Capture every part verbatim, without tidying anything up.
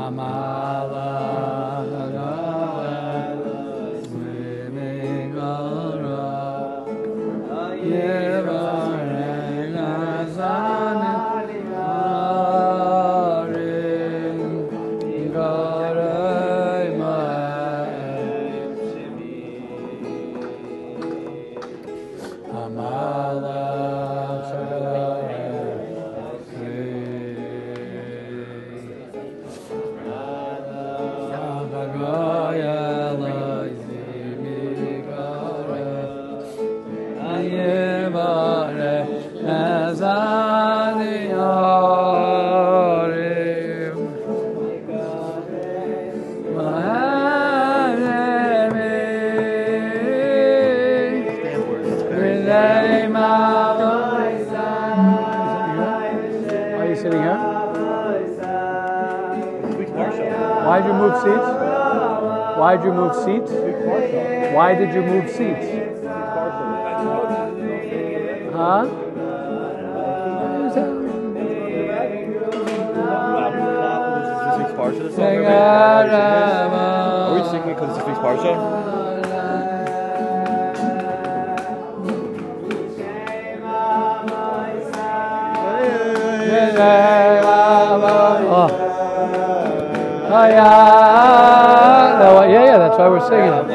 Why did you move seats? Why did you move seats? Why did you move seats? Huh? Are we singing because it's a fixed parsha? Oh. Oh yeah, yeah, yeah, that's why we're singing it.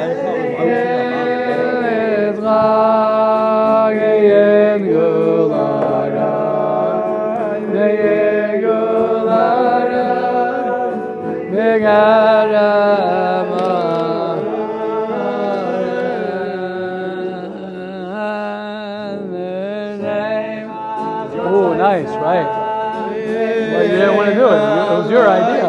Oh, nice, right. Well, you didn't want to do it. It was your idea.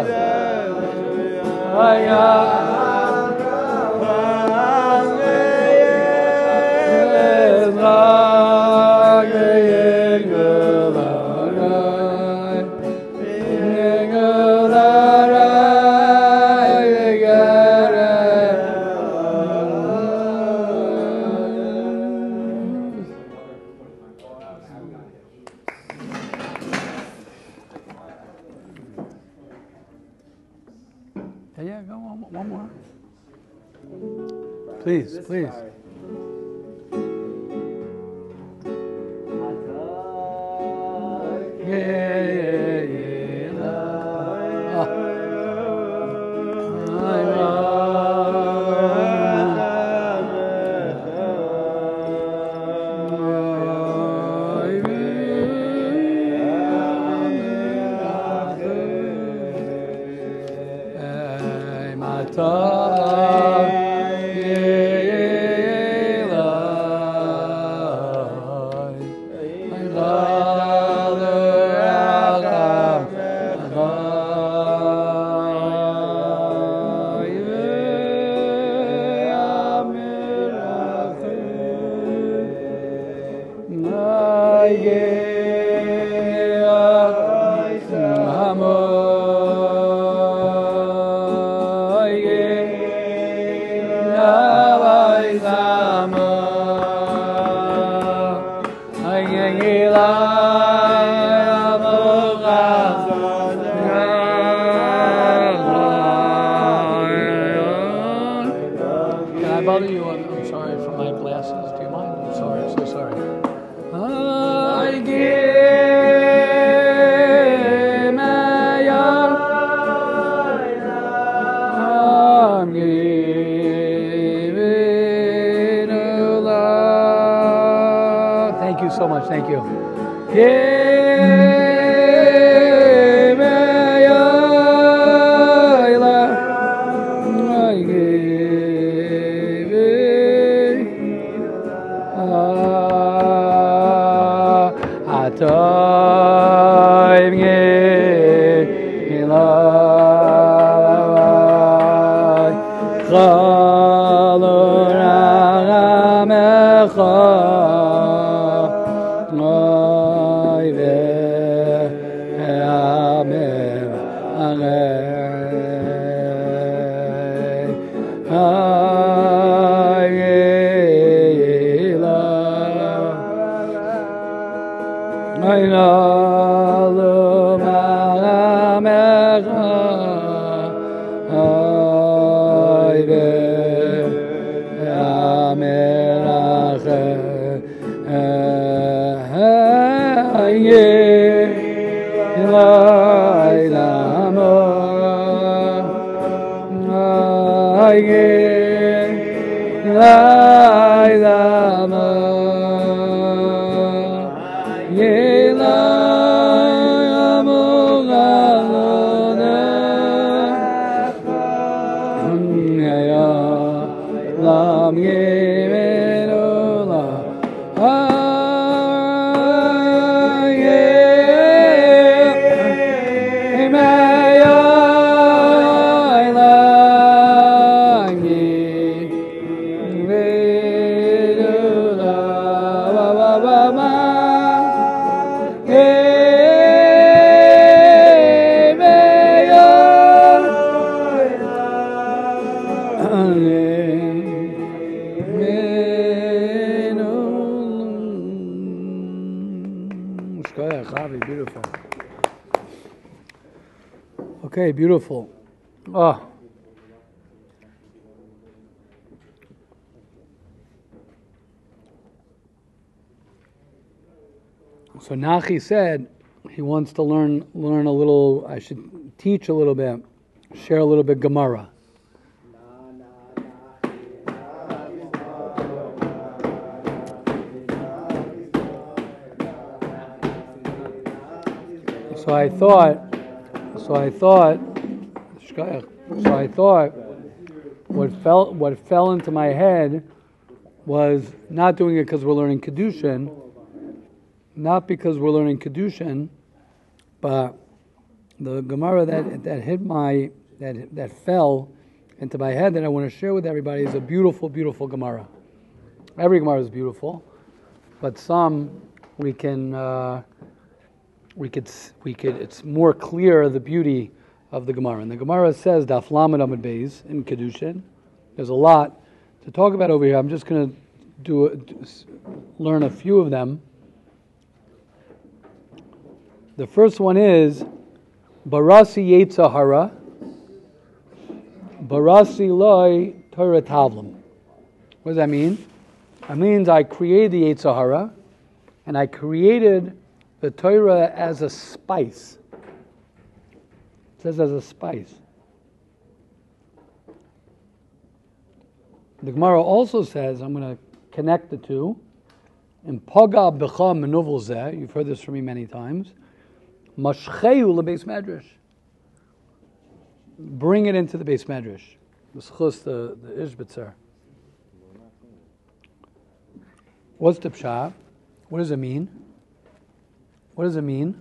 Yeah, go on, one more. Please, please. Yeah, yeah, yeah. Oh. Bother you? I'm, I'm sorry for my glasses. Do you mind? I'm sorry. I'm so sorry. I give I'm giving a love. Thank you so much. Thank you. Yeah. Time in life, Chalor Amecha, Moy ve'amem I know Beautiful. Okay, beautiful. Oh. So Nachi said he wants to learn learn a little. I should teach a little bit, share a little bit Gemara. So I thought, so I thought, so I thought, what fell what fell into my head was not doing it because we're learning Kedushin, not because we're learning Kedushin, but the Gemara that that hit my that that fell into my head that I want to share with everybody is a beautiful, beautiful Gemara. Every Gemara is beautiful, but some we can. Uh, We could, we could. It's more clear the beauty of the Gemara. And the Gemara says, "Daf Lamed Amud Beis" in Kedushin. There's a lot to talk about over here. I'm just going to do, a, do learn a few of them. The first one is Barasi Yetzer Hara, Barasi Loi Torah Tavlim. What does that mean? It means I created the Yetzer Hara, and I created the Torah as a spice. It says as a spice. The Gemara also says, I'm going to connect the two. In Paga B'cha Menuvel Zeh, you've heard this from me many times. Mashcheu lebeis medrash. Bring it into the Beis Medrash. The the Ishbitzer. What's the pshat? What does it mean? What does it mean?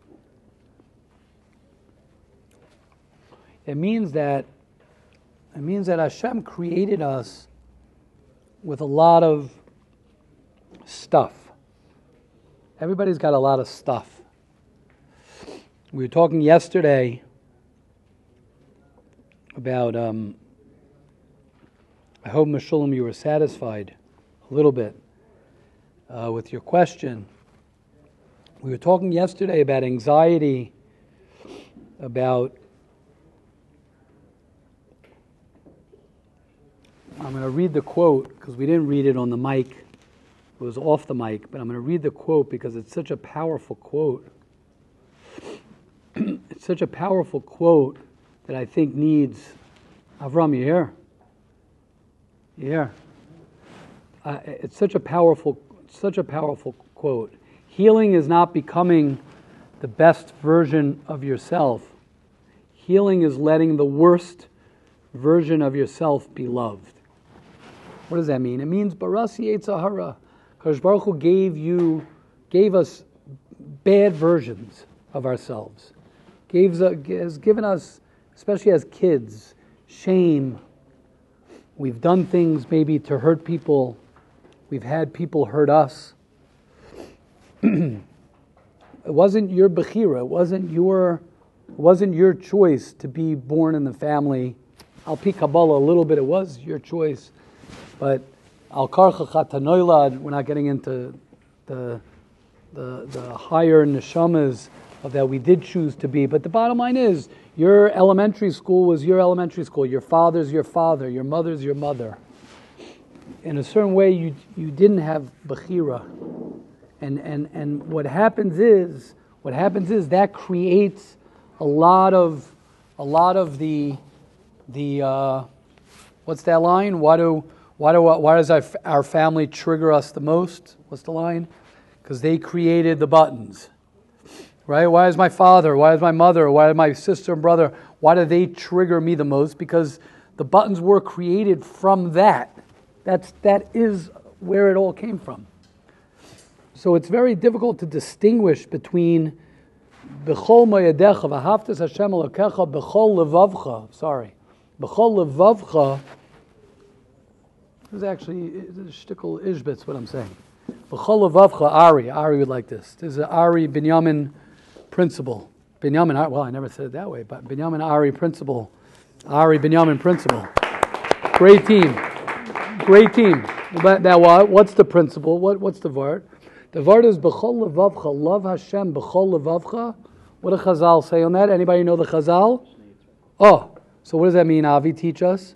It means that it means that Hashem created us with a lot of stuff. Everybody's got a lot of stuff. We were talking yesterday about, um, I hope, Meshulam, you were satisfied a little bit uh, with your question. We were talking yesterday about anxiety, about, I'm going to read the quote because we didn't read it on the mic. It was off the mic, but I'm going to read the quote because it's such a powerful quote. It's such a powerful quote that I think needs... Avram, you here? You here? Uh, it's such a powerful, such a powerful quote. Healing is not becoming the best version of yourself. Healing is letting the worst version of yourself be loved. What does that mean? It means Barasi Yetzer Hara. Kadosh Baruch Hu gave you, gave us bad versions of ourselves. Gave, has given us, especially as kids, shame. We've done things maybe to hurt people. We've had people hurt us. It wasn't your bechira. It wasn't your, it wasn't your choice to be born in the family. Al pi Kabbalah, a little bit it was your choice, but al karcha chatanoilad. We're not getting into the the the higher neshamas of that we did choose to be. But the bottom line is, your elementary school was your elementary school. Your father's your father. Your mother's your mother. In a certain way, you you didn't have bechira. And, and, and what happens is, what happens is that creates a lot of, a lot of the, the, uh, what's that line? Why do, why do, why does our, our family trigger us the most? What's the line? Because they created the buttons, right? Why is my father, why is my mother, why is my sister and brother, why do they trigger me the most? Because the buttons were created from that. That's, that is where it all came from. So it's very difficult to distinguish between B'chol moedecha v'haftas Hashem Elokecha b'chol levavcha. Sorry, b'chol levavcha is actually shtickle ishbitz. What I'm saying. B'chol levavcha Ari. Ari would like this. This is an Ari Binyamin principle. Binyamin. Well, I never said it that way, but Binyamin Ari principle. Ari Binyamin principle. Great team. Great team. Now, what? What's the principle? What? What's the word? The word is b'chol levavcha, love Hashem b'chol levavcha. What do Chazal say on that? Anybody know the Chazal? Oh, so what does that mean, Avi? Teach us.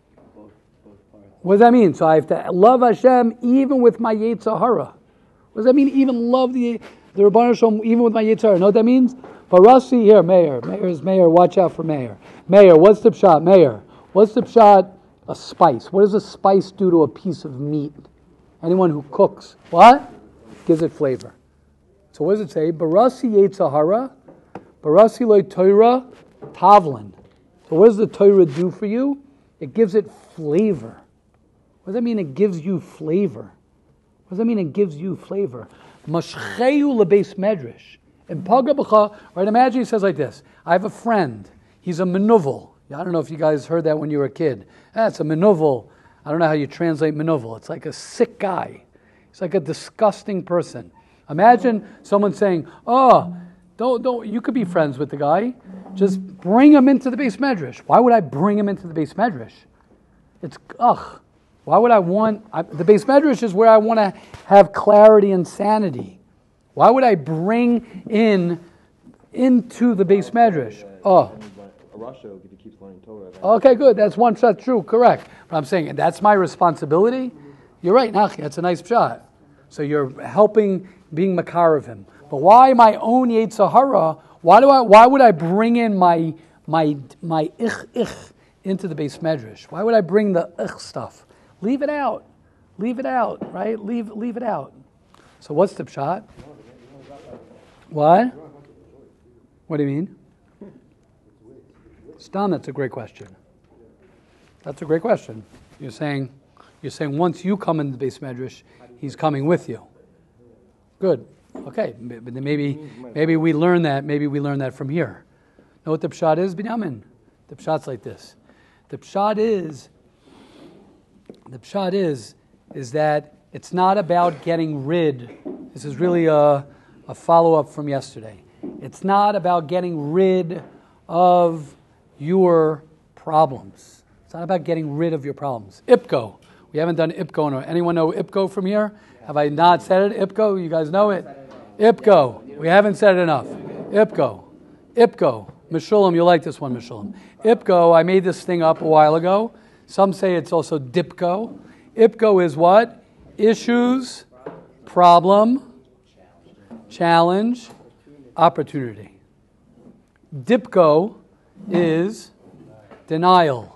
What does that mean? So I have to love Hashem even with my Yetzer Hara. What does that mean? Even love the the Rebbeinu Shalom even with my Yetzer Hara. Know what that means? Barasi here, Mayor. Mayor is Mayor. Watch out for Mayor. Mayor, what's the pshat? Mayor, what's the pshat? A spice. What does a spice do to a piece of meat? Anyone who cooks, what? Gives it flavor. So what does it say? Barasi Yetzer Hara, Barasi loy Torah Tavlin. So what does the Torah do for you? It gives it flavor. What does that mean? It gives you flavor. What does that mean? It gives you flavor. Mashcheu lebeis medrash. In Paga B'cha, right? Imagine he says like this: I have a friend. He's a menuvel. I don't know if you guys heard that when you were a kid. That's a menuvel. I don't know how you translate menuvel. It's like a sick guy. It's like a disgusting person. Imagine someone saying, "Oh, don't don't. You could be friends with the guy. Just bring him into the beis medrash." Why would I bring him into the beis medrash? It's ugh. Why would I want I, the beis medrash is where I want to have clarity and sanity. Why would I bring in into the beis medrash? Oh. Russia keeps learning Torah. Okay, good. That's one shot true. Correct. But I'm saying that's my responsibility. You're right, Nachi. That's a nice shot. So you're helping being makar of him. But why my own Yetzer Hara? Why do I? Why would I bring in my my my ich ich into the beis medrash? Why would I bring the ich stuff? Leave it out. Leave it out. Right? Leave leave it out. So what's the pshat? What? What do you mean? Stam, that's a great question. That's a great question. You're saying, you're saying once you come in the beis medrash, he's coming with you. Good. Okay. But then maybe, maybe we learn that. Maybe we learn that from here. Know what the pshat is, Binyamin? The pshat's like this. The pshat is, the pshat is, is that it's not about getting rid. This is really a, a follow-up from yesterday. It's not about getting rid of your problems. It's not about getting rid of your problems. I P C O. We haven't done I P C O. Anyone know I P C O from here? Have I not said it? I P C O. You guys know it? I P C O. We haven't said it enough. I P C O. I P C O. Meshulam, you like this one, Meshulam. I P C O, I made this thing up a while ago. Some say it's also D I P C O. I P C O is what? Issues, problem, challenge, opportunity. D I P C O is denial.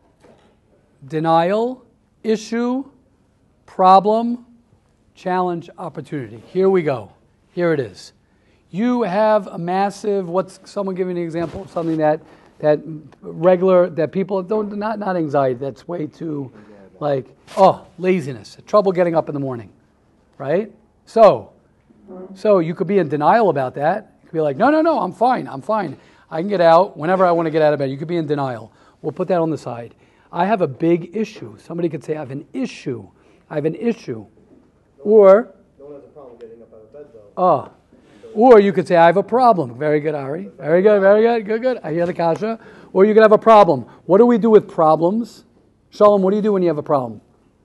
Denial, issue, problem, challenge, opportunity. Here we go. Here it is. You have a massive, what's someone give me an example of something that that regular, that people don't, not, not anxiety, that's way too, like, oh, laziness, trouble getting up in the morning, right? So, so you could be in denial about that. You could be like, no, no, no, I'm fine, I'm fine. I can get out whenever I want to get out of bed. You could be in denial. We'll put that on the side. I have a big issue. Somebody could say, I have an issue. I have an issue. Or, no one has a problem getting up out of bed, though. Oh. Or you could say, I have a problem. Very good, Ari. Very good, very good, good, good. I hear the kasha. Or you could have a problem. What do we do with problems? Shalom, what do you do when you have a problem?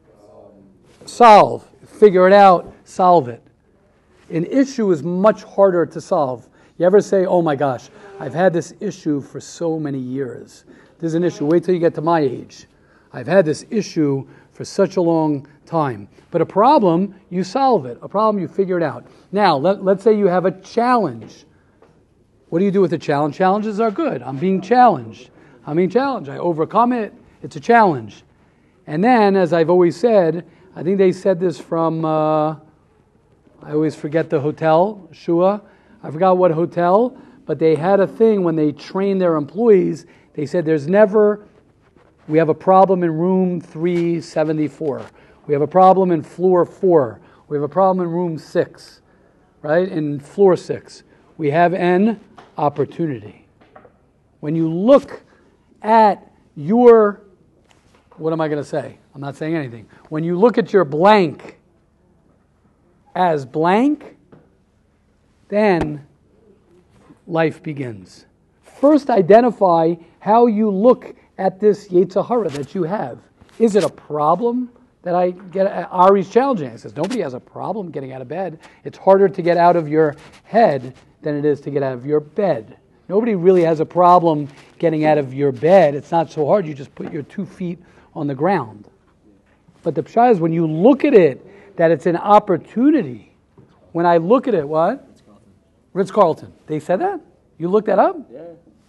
Solve. Figure it out. Solve it. An issue is much harder to solve. You ever say, oh my gosh, I've had this issue for so many years. There's an issue. Wait till you get to my age. I've had this issue for such a long time. But a problem, you solve it. A problem, you figure it out. Now, let, let's say you have a challenge. What do you do with a challenge? Challenges are good. I'm being challenged. I'm being challenged. I overcome it. It's a challenge. And then, as I've always said, I think they said this from, uh, I always forget the hotel, Shua. I forgot what hotel, but they had a thing when they trained their employees. They said there's never, we have a problem in room three seventy-four. We have a problem in floor four. We have a problem in room six, right? In floor six. We have an opportunity. When you look at your, what am I going to say? I'm not saying anything. When you look at your blank as blank, then life begins. First, identify how you look at this Yetzer Hara that you have. Is it a problem that I get? Ari's challenging. He says, nobody has a problem getting out of bed. It's harder to get out of your head than it is to get out of your bed. Nobody really has a problem getting out of your bed. It's not so hard. You just put your two feet on the ground. But the pshat is when you look at it, that it's an opportunity. When I look at it, what? Ritz-Carlton. They said that? You looked that up? Yeah.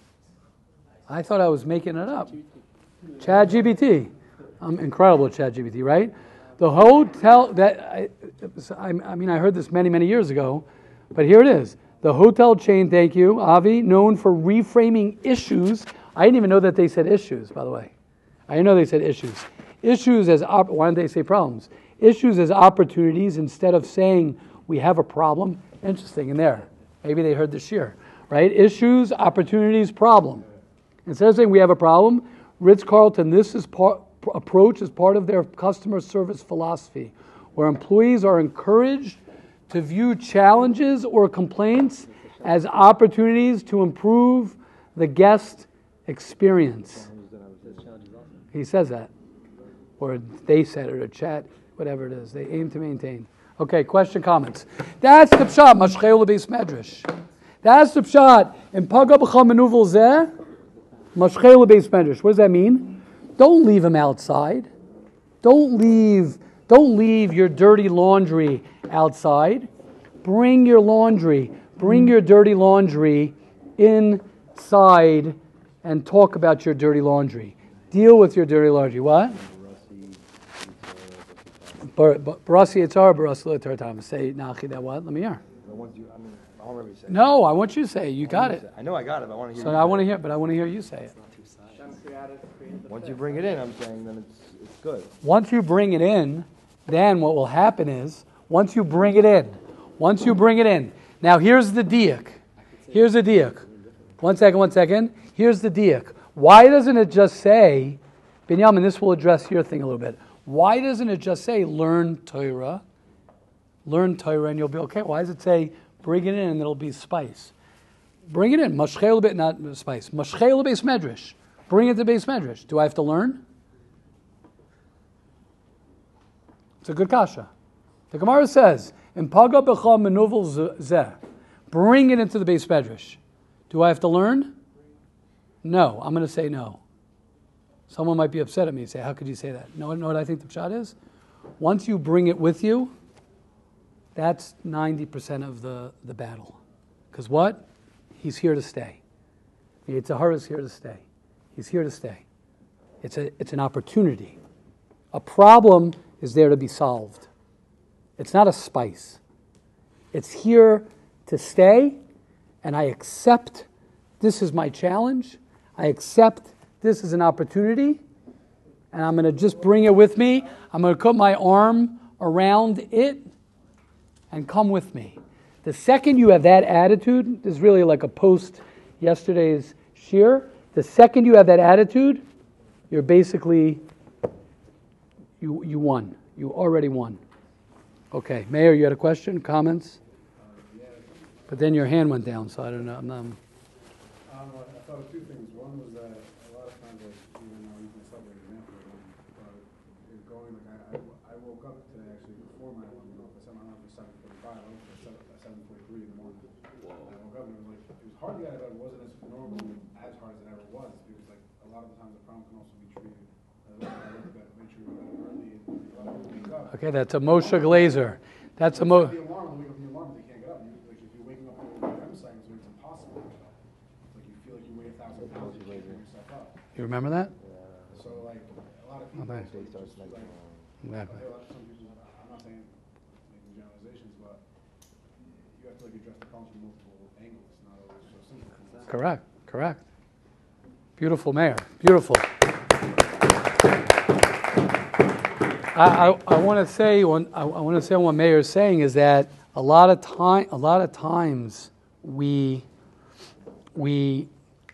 I thought I was making it up. ChatGPT. I'm incredible at ChatGPT, right? The hotel that I, I mean, I heard this many, many years ago, but here it is. The hotel chain, thank you, Avi, known for reframing issues. I didn't even know that they said issues, by the way. I didn't know they said issues. Issues as op- why didn't they say problems? Issues as opportunities instead of saying we have a problem. Interesting in there. Maybe they heard this year, right? Issues, opportunities, problem. Instead of saying we have a problem, Ritz-Carlton, this is part, approach is part of their customer service philosophy, where employees are encouraged to view challenges or complaints as opportunities to improve the guest experience. He says that. Or they said it, or chat, whatever it is. They aim to maintain. Okay, question, comments. That's the pshat, mashcheu lebeis medrash. That's the pshat. In paga b'cha menuvel zeh, mashcheu lebeis medrash. What does that mean? Don't leave him outside. Don't leave, don't leave your dirty laundry outside. Bring your laundry, bring your dirty laundry inside and talk about your dirty laundry. Deal with your dirty laundry. What? Barasi Yitzhar, Barasi L'Tartam. Say, Nachi, that what? Let me hear. I want you, I mean, I want to say it. No, I want you to say it. You got it. I know I got it, but I want to hear So you I say want to it. hear, but I want to hear you say it. Once you bring it in, I'm saying, then it's it's good. Once you bring it in, then what will happen is, once you bring it in, once you bring it in. Now here's the diak. Here's the diak. One second, one second. Here's the diak. Why doesn't it just say, Binyamin, this will address your thing a little bit. Why doesn't it just say, learn Torah, learn Torah, and you'll be okay? Why does it say, bring it in and it'll be spice? Bring it in. Mashchei bit, not spice. Mashchei beis medrash. Bring it to beis medrash. Do I have to learn? It's a good kasha. The Gemara says, "In paga b'cha menuvel zeh." Bring it into the beis medrash. Do I have to learn? No. I'm going to say no. Someone might be upset at me and say, "How could you say that?" No, know what I think the pshat is? Once you bring it with you, that's ninety percent of the, the battle. Because what? He's here to stay. Yetzer Hara is here to stay. He's here to stay. It's a it's an opportunity. A problem is there to be solved. It's not a spice. It's here to stay, and I accept this is my challenge. I accept this is an opportunity, and I'm going to just bring it with me. I'm going to put my arm around it and come with me. The second you have that attitude, this is really like a post yesterday's shir. The second you have that attitude, you're basically, you you won. You already won. Okay, Mayor, you had a question, comments? But then your hand went down, so I don't know. I'm not, Um, I thought of two things. One was that a lot of times, like, even though you can subway example, uh, you're going, like, I, I, I woke up today actually before my alarm went off. I set my alarm for seven forty-five. I woke up at seven forty-three in the morning. Whoa. And I woke up and it was like, it was hard to get out of bed. It wasn't as normal, as hard as it ever was. Because, like, a lot of the times the problem can also be treated I went to bed, made sure you went early, and a lot of people wake up. Okay, that's a Moshe Glazer. That's a Mo. The alarm, wake up from the alarm, they can't get up. You, like if you're waking up with R E M cycles, it's impossible. It's like you feel like you weigh a thousand pounds, you can't bring yourself up. You remember that? So like a lot of people, Okay. so it's just like, Exactly. a lot of some people, I'm not saying making generalizations, but you have to like address the problem from multiple angles. It's not always so simple. Correct. Correct. Beautiful mayor. Beautiful. I, I, I want to say when I, I want to say what Mayor is saying is that a lot of time a lot of times we we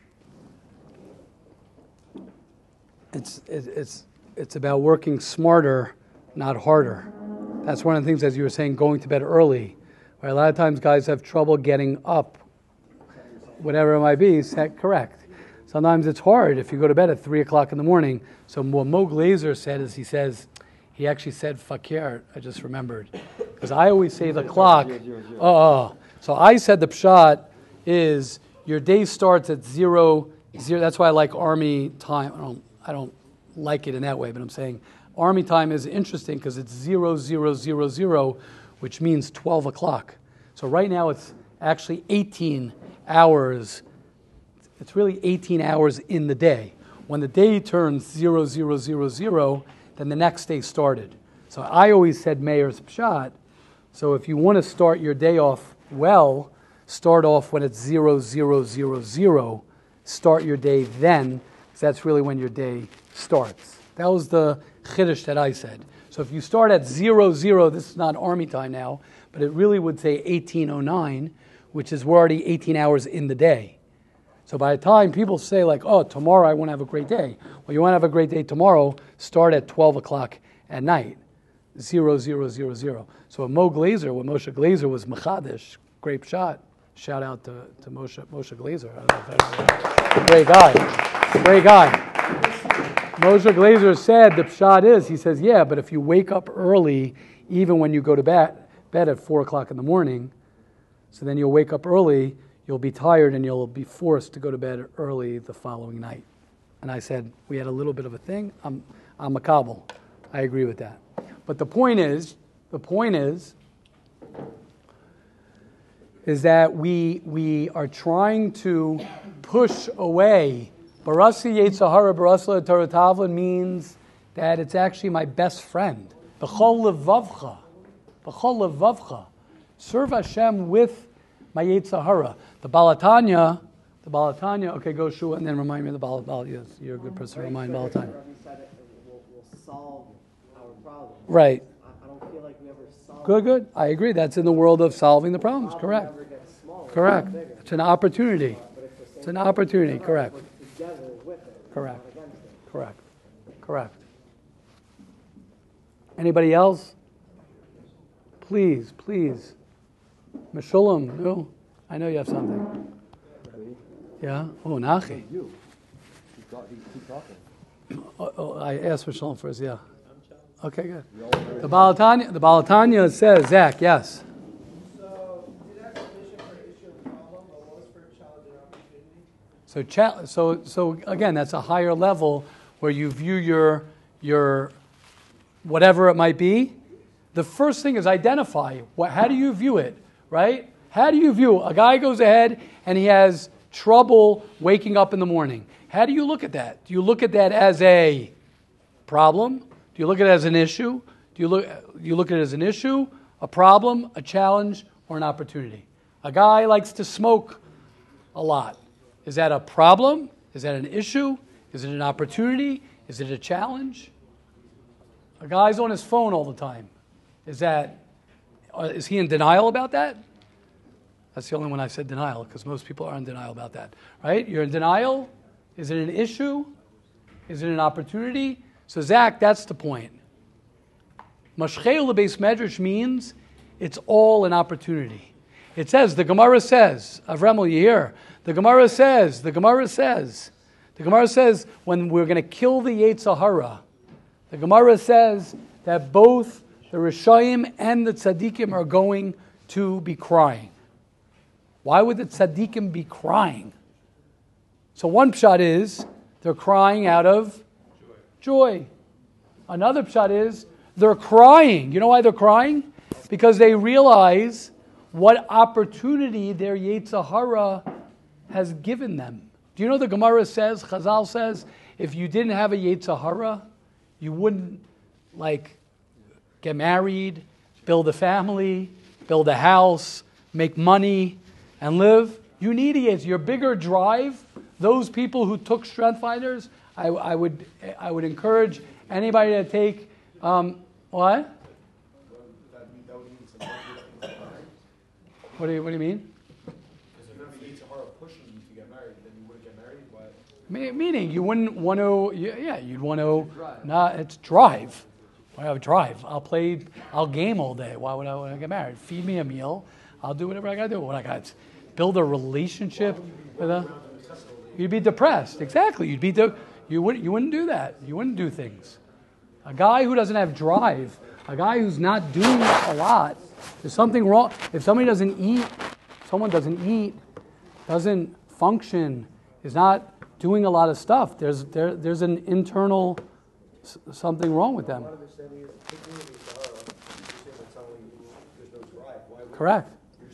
it's it, it's it's about working smarter, not harder. That's one of the things, as you were saying, going to bed early. Right? A lot of times guys have trouble getting up, whatever it might be, set correct. Sometimes it's hard if you go to bed at three o'clock in the morning. So what Mo Glazer said is he says, he actually said fakir, I just remembered. Because I always say the clock. Oh, oh. So I said the pshat is your day starts at zero, zero. That's why I like army time. I don't, I don't like it in that way, but I'm saying army time is interesting because it's zero, zero, zero, zero, which means twelve o'clock. So right now it's actually eighteen hours. It's really eighteen hours in the day. When the day turns zero, zero, zero, zero, then the next day started. So I always said Meir's Pshat. So if you want to start your day off well, start off when it's zero, zero, zero, zero. Start your day then, because that's really when your day starts. That was the chiddush that I said. So if you start at zero, zero, this is not army time now, but it really would say eighteen oh nine, which is we're already eighteen hours in the day. So by the time people say like, oh, tomorrow I want to have a great day. Well, you want to have a great day tomorrow, start at twelve o'clock at night. Zero, zero, zero, zero. So when Mo Glazer, when Moshe Glazer was Machadish, great shot. Shout out to, to Moshe, Moshe Glazer. I don't know if that's great guy. Great guy. Moshe Glazer said the pshat is, he says, yeah, but if you wake up early, even when you go to bed, bed at four o'clock in the morning, so then you'll wake up early, you'll be tired and you'll be forced to go to bed early the following night. And I said, we had a little bit of a thing. I'm, I'm a kabul. I agree with that. But the point is, the point is, is that we we are trying to push away. Barasi Yetzahara, Barasla Torah Tavlin means that it's actually my best friend. B'chol levavcha. B'chol levavcha. Serve Hashem with my Yetzahara. The Balatanya, the Balatanya, okay, go Shua and then remind me of the Balatanya. Yes, you're a good person to remind Balatanya. We'll, we'll solve our problem. Right. I, I don't feel like we ever solve Good, good. I agree. That's in the world of solving the problems. the Correct. problem never gets smaller, Correct. it's bigger. It's an opportunity. But it's the same It's an opportunity. Correct. We're together with it. We're Correct. not against it. Correct. Correct. Anybody else? Please, please. Meshulam, no? I know you have something. Yeah? Oh, Nachi. You. Keep, talk, keep talking. Oh, oh, I asked Meshulam first, yeah. Okay, good. The Balatanya, the Balatanya says, Zach, yes. So, did have definition for issue and problem, but what was for challenge and opportunity? So, cha- so, so again, that's a higher level where you view your your whatever it might be. The first thing is identify. What, how do you view it, right? How do you view a guy goes ahead and he has trouble waking up in the morning? How do you look at that? Do you look at that as a problem? Do you look at it as an issue? Do you look do you look at it as an issue, a problem, a challenge, or an opportunity? A guy likes to smoke a lot. Is that a problem? Is that an issue? Is it an opportunity? Is it a challenge? A guy's on his phone all the time. Is that, uh, is he in denial about that? That's the only one I said denial, because most people are in denial about that, right? You're in denial? Is it an issue? Is it an opportunity? So Zach, that's the point. Mashcheu lebeis medrash means it's all an opportunity. It says, the Gemara says, Avremel, you hear? The Gemara says, the Gemara says, the Gemara says when we're going to kill the Yetzer Hara, the Gemara says that both the Rishayim and the Tzaddikim are going to be crying. Why would the Tzaddikim be crying? So one pshat is they're crying out of joy. Another pshat is they're crying. You know why they're crying? Because they realize what opportunity their Yetzer Hara has given them. Do you know the Gemara says, Chazal says, if you didn't have a Yetzer Hara, you wouldn't like get married, build a family, build a house, make money, and live. You need a Yetzer. Your bigger drive, those people who took Strength Finders, I, I would I would encourage anybody to take, um, what? What do you, what do you mean? Meaning you wouldn't want to, yeah, you'd want to, not, it's drive. I have a drive. I'll play, I'll game all day. Why would I want to get married? Feed me a meal. I'll do whatever I got to do. What I got, build a relationship with a, you'd be depressed. Exactly. You'd be, de- you wouldn't, you wouldn't do that. You wouldn't do things. A guy who doesn't have drive, a guy who's not doing a lot, there's something wrong. If somebody doesn't eat, someone doesn't eat, doesn't function, is not doing a lot of stuff, there's there there's an internal s- something wrong with them. Correct.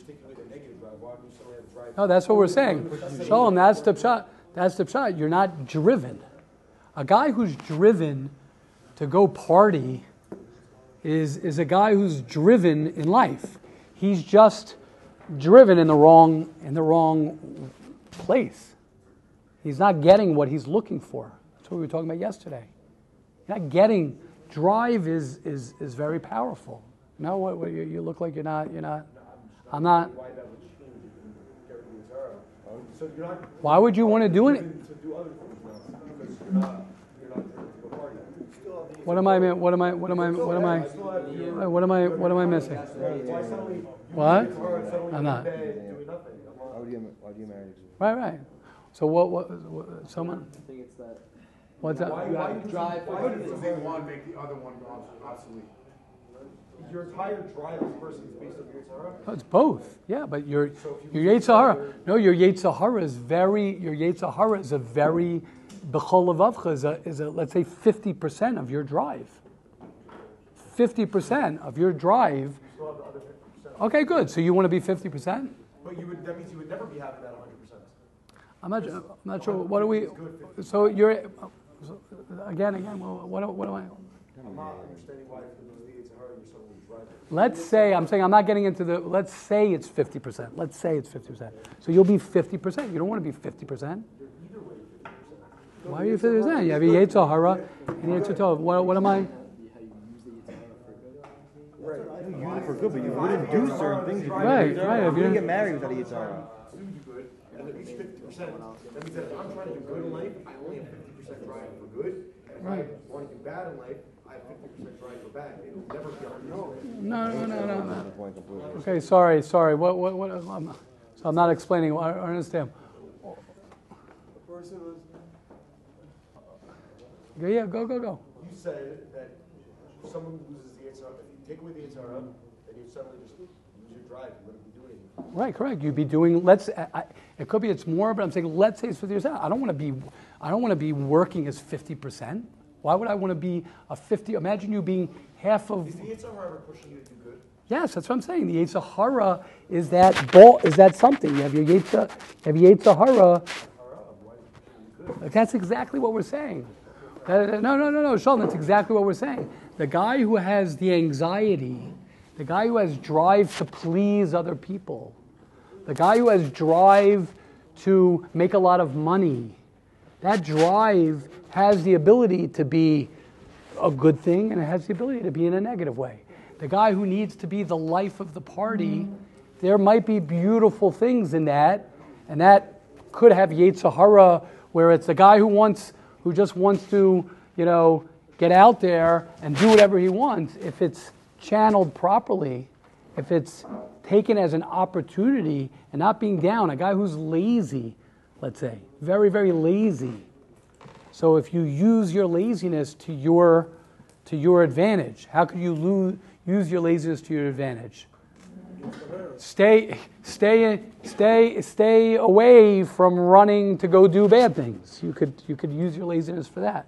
No, that's what we're saying. Shalom, that's the pshat. That's the pshat. You're not driven. A guy who's driven to go party is is a guy who's driven in life. He's just driven in the wrong in the wrong place. He's not getting what he's looking for. That's what we were talking about yesterday. You're not getting, drive is is is very powerful. No, what, what you, you look like you're not, you're not, I'm not. Why would you want to do it? What am I, what am I, what am I, what am I, what am I, what am I missing? What? I'm not. Why would you, why do you marry? Right, right. So what, what, what someone? I think it's that. What's that? Why, You why have do drive. why would choosing one make the other one obsolete? Your entire drive as a person is based on your Yetzer Hara? No, it's both. Yeah, but your your Yetzer Hara. No, your Yetzer Hara is very. Your Yetzer Hara is a very. B'chol levavcha is a is a let's say fifty percent of your drive. Fifty percent of your drive. Still have the other fifty percent. Okay, good. So you want to be fifty percent? But you would, that means you would never be having that one hundred percent. I'm not. I'm not sure. What are we? So you're. So again, again. What what am I? I'm not understanding why if it was the Yetzer Hara, you're someone who's driving. Let's say, I'm saying, I'm not getting into the, let's say it's fifty percent. Let's say it's fifty percent. So you'll be fifty percent. You don't want to be fifty percent. Why are you fifty percent? You have a Yetzer Hara and Yetzer Tov. What, what am I? Right. You use it for good, but you wouldn't do certain things if you Right, didn't. right, if You you wouldn't didn't- get married without a Yetzer Hara. Do good, and at least fifty percent. That means that if I'm trying to do good in life, I only have fifty percent drive for good. And if Right. I want to do bad in life, I have fifty percent drive for bad. It'll never be one hundred percent. No, no, no, no, no. Okay, sorry, sorry. What, what, what, I'm, so I'm not explaining. I I understand. The person was, Yeah, yeah, go, go, go. you said that if someone loses the Yetzer Hara, if you take away the Yetzer Hara, then you suddenly just lose your drive. You wouldn't be doing anything. Right, correct. You'd be doing. Let's. I, I- it could be it's more, but I'm saying let's say it's fifty percent. I don't want to be. I don't want to be working as fifty percent. Why would I want to be a fifty? Imagine you being half of. Is the Yetzer Hara ever pushing you to do good? Yes, that's what I'm saying. The Yetzer Hara is that ball. Is that something? You have your Yetzer. You have Yetzer Hara. Like, that's exactly what we're saying. That- no, no, no, no, Shalom. That's exactly what we're saying. The guy who has the anxiety, the guy who has drive to please other people, the guy who has drive to make a lot of money, that drive has the ability to be a good thing and it has the ability to be in a negative way. The guy who needs to be the life of the party, there might be beautiful things in that, and that could have Yetzer Hara, where it's the guy who wants, who just wants to, you know, get out there and do whatever he wants. If it's channeled properly, if it's taken as an opportunity and not being down, a guy who's lazy, let's say, very, very lazy. So if you use your laziness to your to your advantage, how could you lose, use your laziness to your advantage? Stay, stay, stay, stay away from running to go do bad things. You could you could use your laziness for that.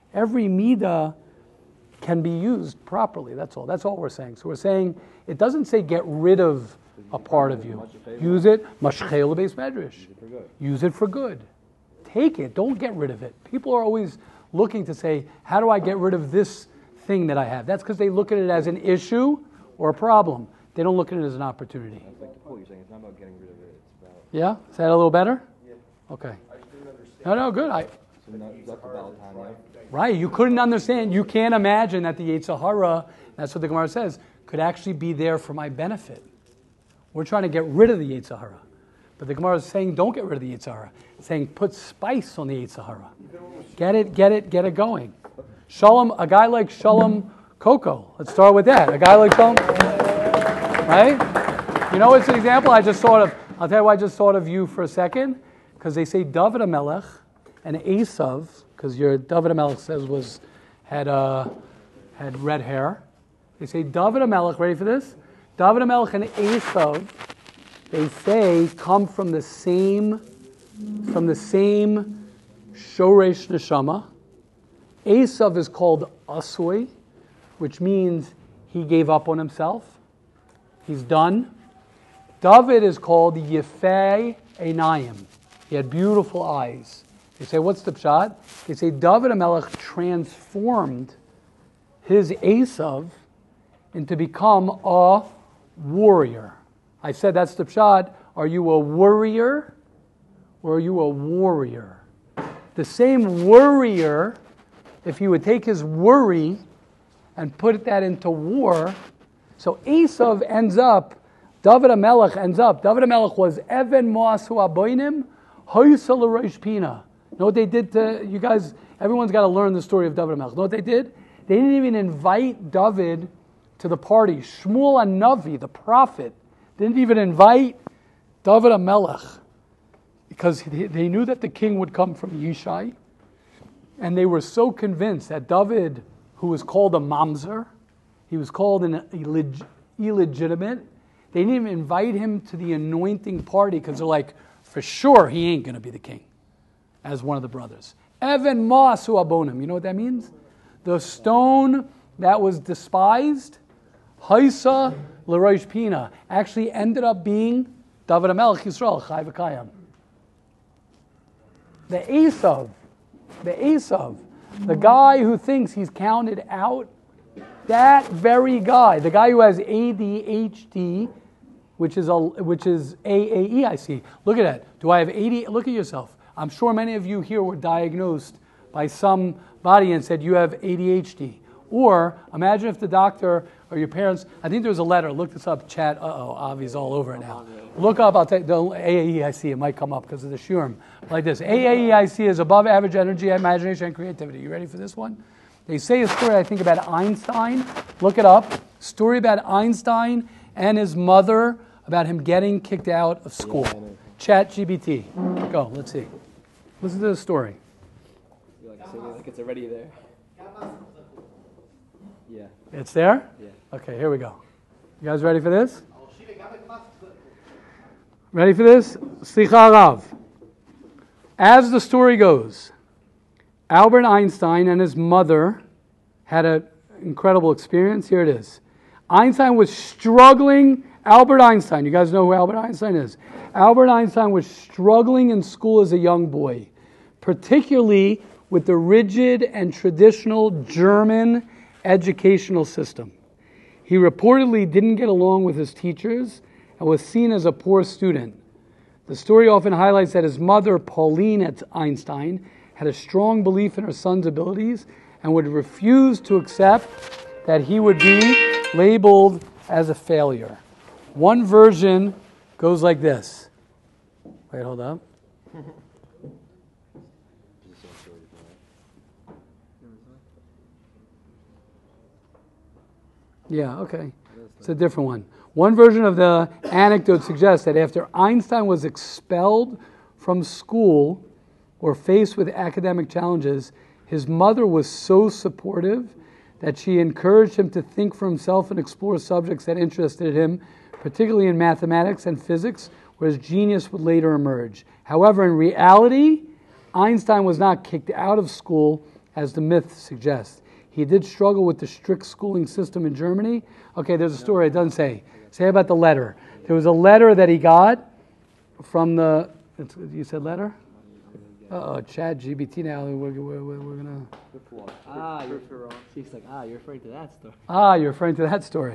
Every midah can be used properly. That's all. That's all we're saying. So we're saying it doesn't say get rid of a part of you. Use it. Mashchel beis medrash. Use it for good. Take it. Don't get rid of it. People are always looking to say, how do I get rid of this thing that I have? That's because they look at it as an issue or a problem. They don't look at it as an opportunity. That's like the quote you're saying. It's not about getting rid of it. It's about. Yeah? Is that a little better? Yeah. Okay. I didn't understand. No, no, good. I, So not, that's about time, yeah. right. You couldn't understand. You can't imagine that the Yetzer Hara, that's what the Gemara says, could actually be there for my benefit. We're trying to get rid of the Yetzer Hara. But the Gemara is saying don't get rid of the Yetzer Hara. It's saying put spice on the Yetzer Hara. Get it, get it, get it going. Shalom, a guy like Shalom Coco. Let's start with that. A guy like Shalom, right? You know, it's an example I just thought of. I'll tell you why I just thought of you for a second. Because they say David HaMelech and Esav, because your David HaMelech says was had uh, had red hair. They say David HaMelech, ready for this? David HaMelech and Esav, they say come from the same from the same Shoresh Neshama. Esav is called Asui, which means he gave up on himself. He's done. David is called Yefei Einayim. He had beautiful eyes. They say, what's the pshat? They say David HaMelech transformed his Esav into become a warrior. I said that's the pshat. Are you a worrier or are you a warrior? The same worrier, if you would take his worry and put that into war, so Esav ends up, David HaMelech ends up, David HaMelech was Even Moasu Aboinim, Hoysa L'Rosh Pina. Know what they did to, you guys, everyone's got to learn the story of David HaMelech. Know what they did? They didn't even invite David to the party. Shmuel HaNavi, the prophet, didn't even invite David HaMelech because they knew that the king would come from Yishai. And they were so convinced that David, who was called a mamzer, he was called an illeg- illegitimate, they didn't even invite him to the anointing party because they're like, for sure he ain't going to be the king, as one of the brothers. Even Ma'asu Abonim. You know what that means? The stone that was despised, Haisa L'Rosh Pina, actually ended up being David HaMelech Yisrael, Chai V'Kayam. The Esav, the Esav, the guy who thinks he's counted out, that very guy, the guy who has A D H D, which is a which is A A E I C. Look at that. Do I have A D? Look at yourself. I'm sure many of you here were diagnosed by somebody and said you have A D H D. Or imagine if the doctor or your parents, I think there was a letter, look this up, chat, uh-oh, Avi's all over it now. Look up, I'll tell you, the A A E I C, it might come up because of the shurim. Like this, A A E I C is above average energy, imagination, and creativity. You ready for this one? They say a story, I think, about Einstein. Look it up. Story about Einstein and his mother about him getting kicked out of school. Yeah, Chat G B T. Go, let's see. Listen to the story. You like singing like it's already there. Yeah. It's there? Yeah. Okay, here we go. You guys ready for this? Ready for this? Slicha Rav. As the story goes, Albert Einstein and his mother had an incredible experience. Here it is. Einstein was struggling. Albert Einstein, you guys know who Albert Einstein is? Albert Einstein was struggling in school as a young boy, particularly with the rigid and traditional German educational system. He reportedly didn't get along with his teachers and was seen as a poor student. The story often highlights that his mother, Pauline Einstein, had a strong belief in her son's abilities and would refuse to accept that he would be labeled as a failure. One version goes like this. Wait, hold up. Yeah, okay. It's a different one. One version of the anecdote suggests that after Einstein was expelled from school or faced with academic challenges, his mother was so supportive that she encouraged him to think for himself and explore subjects that interested him, particularly in mathematics and physics, where his genius would later emerge. However, in reality, Einstein was not kicked out of school as the myth suggests. He did struggle with the strict schooling system in Germany. Okay, there's a story. It doesn't say. Say about the letter. There was a letter that he got from the. It's, you said letter? Uh-oh, Chat G B T now. We're, we're, we're, we're going to. Ah, you're, she's like, ah, you're referring to that story. Ah, you're referring to that story.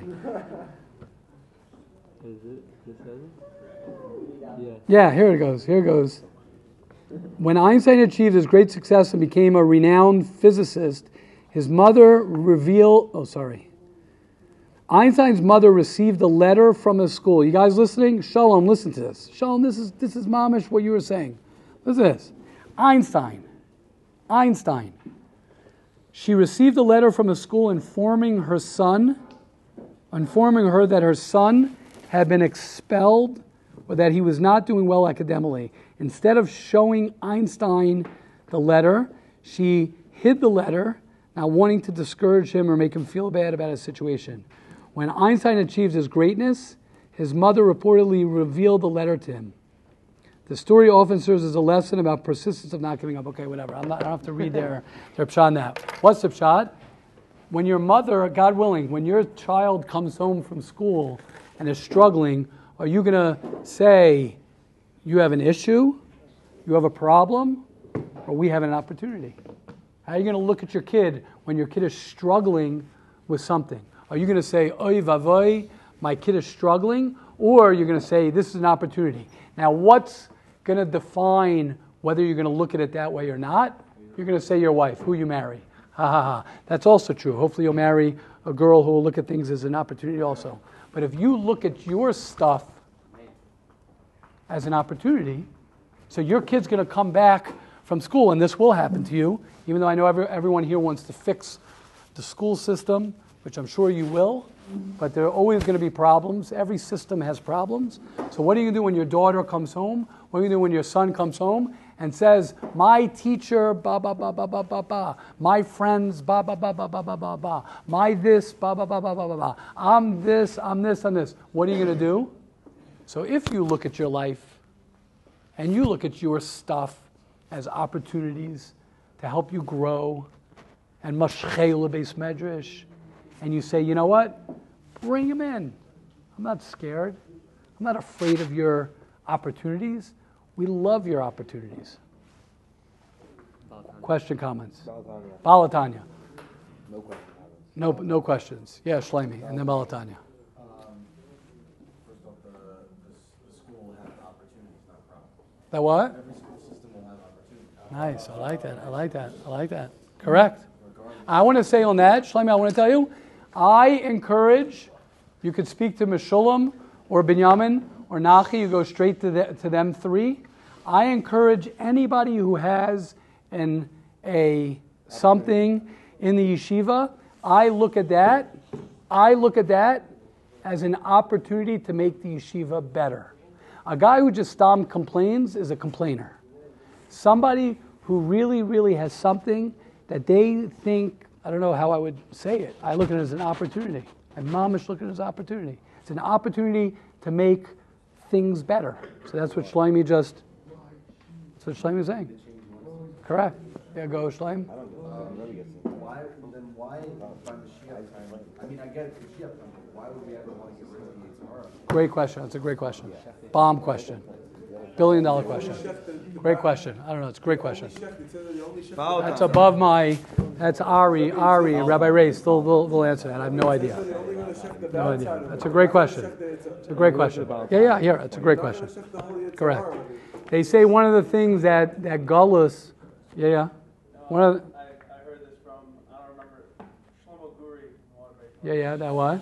Is it? This has it? Yeah. Yeah, here it goes. Here it goes. When Einstein achieved his great success and became a renowned physicist, his mother revealed. Oh, sorry. Einstein's mother received a letter from his school. You guys listening? Shalom, listen to this. Shalom, this is this is mamish what you were saying. Listen to this. Einstein. Einstein. She received a letter from a school informing her son, informing her that her son had been expelled or that he was not doing well academically. Instead of showing Einstein the letter, she hid the letter, not wanting to discourage him or make him feel bad about his situation. When Einstein achieved his greatness, his mother reportedly revealed the letter to him. The story often serves as a lesson about persistence of not giving up. Okay, whatever. I'm not, I don't have to read their, their pshat on that. What's the pshat? When your mother, God willing, when your child comes home from school and is struggling, are you going to say, you have an issue, you have a problem, or we have an opportunity? How are you going to look at your kid when your kid is struggling with something? Are you going to say, oy vavoy, my kid is struggling? Or are you going to say, this is an opportunity? Now, what's going to define whether you're going to look at it that way or not? You're going to say your wife, who you marry. Ha ha ha. That's also true. Hopefully you'll marry a girl who will look at things as an opportunity also. But if you look at your stuff as an opportunity, so your kid's going to come back from school, and this will happen to you, even though I know every, everyone here wants to fix the school system, which I'm sure you will, but there are always going to be problems. Every system has problems. So what are you going to do when your daughter comes home? What are you going to do when your son comes home and says, my teacher, ba ba ba ba ba ba ba, my friends, ba ba ba ba ba ba ba ba, my this, ba ba ba ba ba ba ba, I'm this, I'm this, I'm this. What are you going to do? So if you look at your life and you look at your stuff as opportunities to help you grow and mashchei beis medrash, and you say, you know what? Bring him in. I'm not scared. I'm not afraid of your opportunities. We love your opportunities. Balatanya. Question, comments? Balatanya. Balatanya. No question. No, no questions. Yeah, Shlomi, and then Balatanya. Um, first off, the, the, the school will have opportunities, not problems. That what? Every school system will have opportunities. Nice. I like that. I like that. I like that. Correct. I want to say on that, Shlomi, I want to tell you, I encourage, you could speak to Meshulam or Binyamin or Nachi, you go straight to, the, to them three. I encourage anybody who has an a something in the yeshiva, I look at that, I look at that as an opportunity to make the yeshiva better. A guy who just stam complains is a complainer. Somebody who really, really has something that they think, I don't know how I would say it, I look at it as an opportunity. And mamish look at it as an opportunity. It's an opportunity to make things better. So that's what Shlomi just, that's what Shlomi is saying. Correct. Yeah, go Shlomi. I don't know. I never get seen. Why, then why by Mashiach time? I mean, I get it, Mashiach time, but why would we ever want to get rid of the Yitzhara? Great question. That's a great question. Bomb question. Billion dollar question. Great question. I don't know. It's a great question. That's above my, that's Ari, Ari, and Rabbi Ray still will, will answer that. I have no idea. No idea. That's a great question. It's a great question. Yeah, yeah, here. It's a great question. Correct. They say one of the things that, that Gullus, yeah, yeah. One of the, I, I heard this from, I don't remember, Shlomo Guri. yeah, yeah, that what?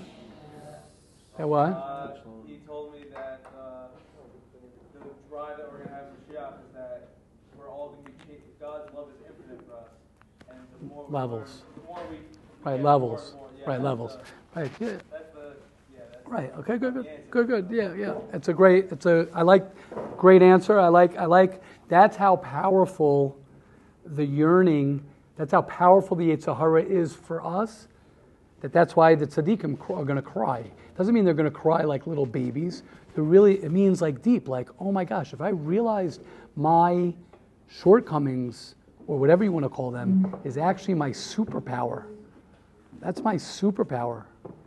That what? Uh, he told me that uh, the drive that we're going to have for Mashiach is that we're all going to be, chasing- God's love is infinite for us. And the more we Levels. learn, the more we, we Right, get, levels. the more and more- yeah, Right, that's levels. the- Right, yeah. That's the, yeah, that's Right. Okay. Good. Good. the answer. Good. Good. Yeah. Yeah. It's a great. It's a. I like. Great answer. I like. I like. That's how powerful the yearning. That's how powerful the Yetzer Hara is for us. That that's why the tzaddikim are going to cry. Doesn't mean they're going to cry like little babies. It really. It means like deep. Like, oh my gosh, if I realized my shortcomings or whatever you want to call them, is actually my superpower. That's my superpower.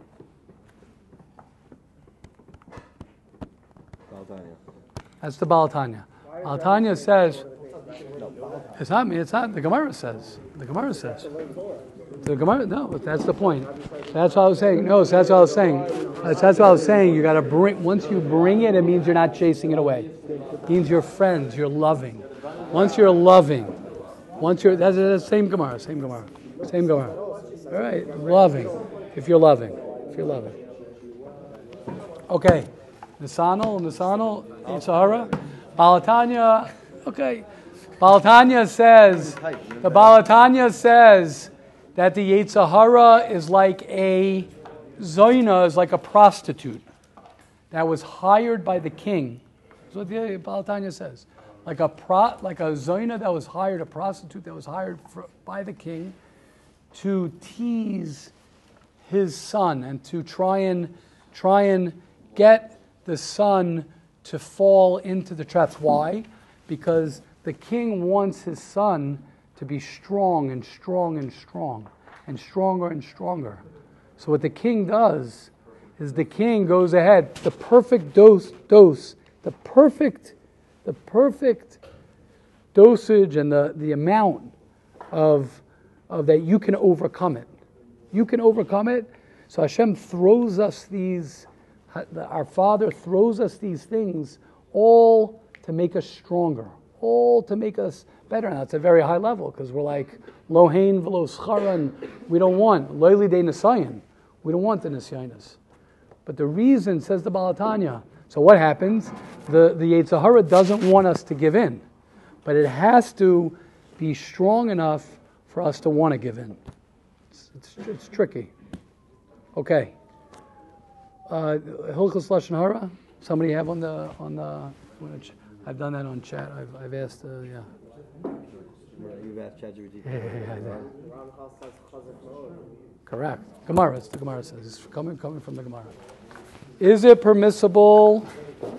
That's the Baal Tanya. Baal Tanya says, it's not me, it's not, the Gemara says. The Gemara says. The Gemara, no, that's the point. That's what I was saying. No, so that's what I was saying. That's, that's what I was saying. You got to bring, once you bring it, it means you're not chasing it away. It means you're friends, you're loving. Once you're loving, once you're, that's the same Gemara, same Gemara, same Gemara. All right, loving, if you're loving, if you're loving. Okay, Nisanel, Nisanel, Yitzhahara, Baal Tanya, okay. Baal Tanya says, the Baal Tanya says that the Yitzhahara is like a, Zoina is like a prostitute that was hired by the king. That's what the Baal Tanya says. Like a pro, like a Zoina that was hired, a prostitute that was hired for, by the king to tease his son and to try and try and get the son to fall into the traps. Why? Because the king wants his son to be strong and strong and strong and stronger and stronger. So what the king does is the king goes ahead, the perfect dose, dose, the perfect, the perfect dosage and the, the amount of, of that you can overcome it. You can overcome it. So Hashem throws us these, our Father throws us these things all to make us stronger, all to make us better. Now, it's a very high level because we're like, Lohain v'lo scharan, we don't want, loyli de nisayan, we don't want the nisyanas. But the reason, says the Baal Tanya, so what happens? The, the Yitzhahara doesn't want us to give in, but it has to be strong enough for us to want to give in. It's, it's, it's tricky. Okay. Uh, Hilchos Lashon Hara, somebody have on the, on the, I've done that on chat, I've, I've asked, uh, yeah. You've asked ChatGPT. Yeah, yeah, yeah, yeah. Correct. Gemara, it's the Gemara says. It's coming, coming from the Gemara. Is it permissible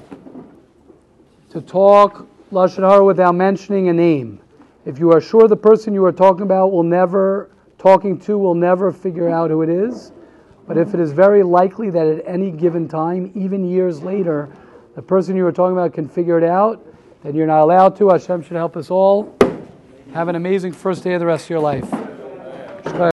to talk Lashon Hara without mentioning a name? If you are sure the person you are talking about will never, talking to will never figure out who it is, but if it is very likely that at any given time, even years later, the person you are talking about can figure it out, then you're not allowed to. Hashem should help us all. Have an amazing first day of the rest of your life.